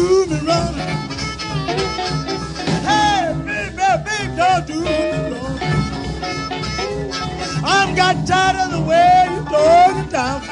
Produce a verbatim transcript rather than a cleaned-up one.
do me wrong. Hey, baby, baby, don't do me wrong. I'm got tired of the way you dog it down.